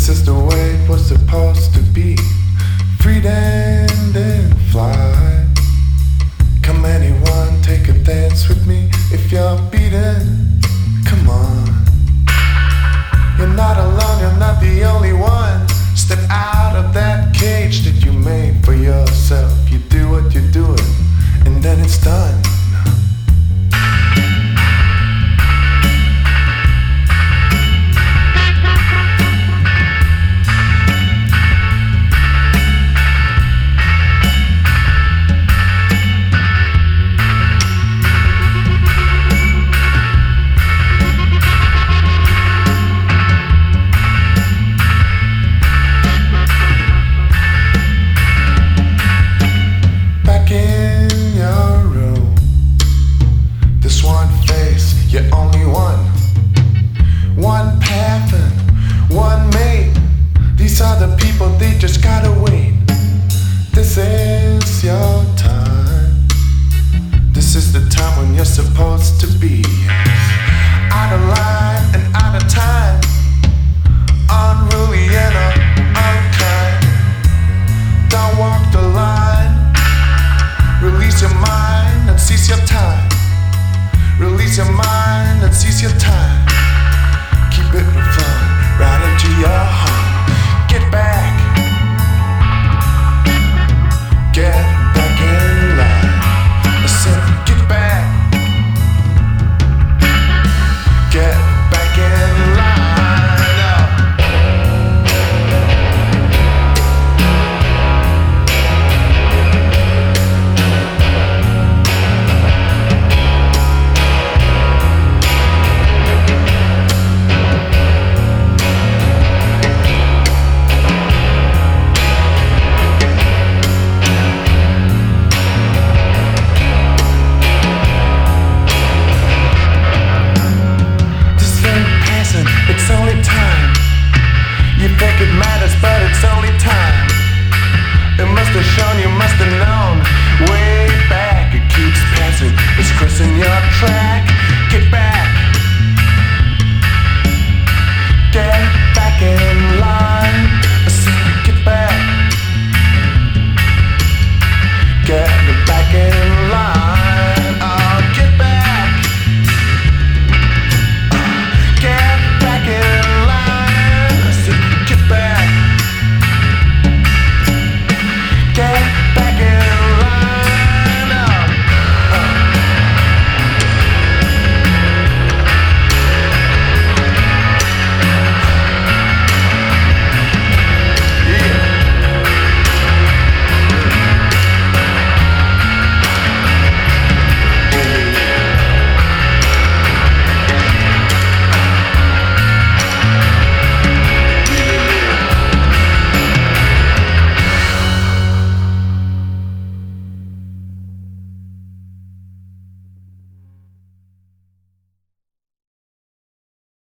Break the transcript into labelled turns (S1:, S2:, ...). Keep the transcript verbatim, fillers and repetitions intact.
S1: This is the way it was supposed to be. Free and then fly. Come anyone, take a dance with me. If you're beaten, come on. You're not alone, you're not the only one. Step out of that cage that you made for yourself. You do what you're doing, and then it's done. Supposed to be out of line and out of time, unruly and unkind. Don't walk the line. Release your mind and seize your time. Release your mind and seize your time. Keep it flowing right into your heart. Get back. Get back in line. I said, get back. Get back in line now. It's only time. You think it matters, but it's only time. It must have shown, you must have known. Way back, it keeps passing. It's crossing your track. Get back. Get back in